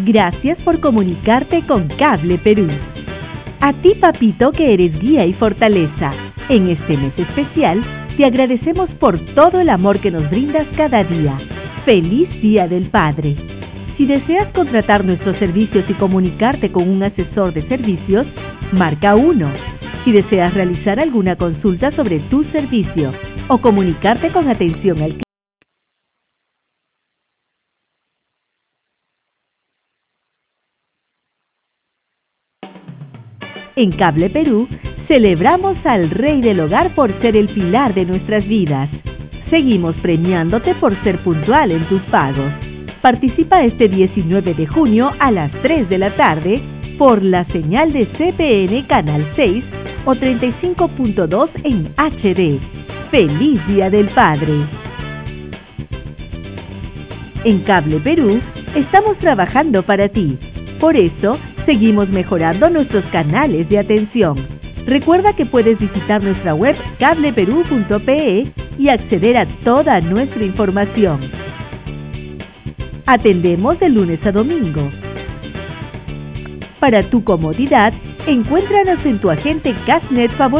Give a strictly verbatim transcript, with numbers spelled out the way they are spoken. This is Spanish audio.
Gracias por comunicarte con Cable Perú. A ti, papito, que eres guía y fortaleza. En este mes especial, te agradecemos por todo el amor que nos brindas cada día. ¡Feliz Día del Padre! Si deseas contratar nuestros servicios y comunicarte con un asesor de servicios, marca uno. Si deseas realizar alguna consulta sobre tu servicio o comunicarte con atención al cliente, en Cable Perú, celebramos al Rey del Hogar por ser el pilar de nuestras vidas. Seguimos premiándote por ser puntual en tus pagos. Participa este diecinueve de junio a las tres de la tarde por la señal de C P N Canal seis o treinta y cinco punto dos en H D. ¡Feliz Día del Padre! En Cable Perú, estamos trabajando para ti. Por eso, seguimos mejorando nuestros canales de atención. Recuerda que puedes visitar nuestra web cable perú punto pe y acceder a toda nuestra información. Atendemos de lunes a domingo. Para tu comodidad, encuéntranos en tu agente Cashnet favorito.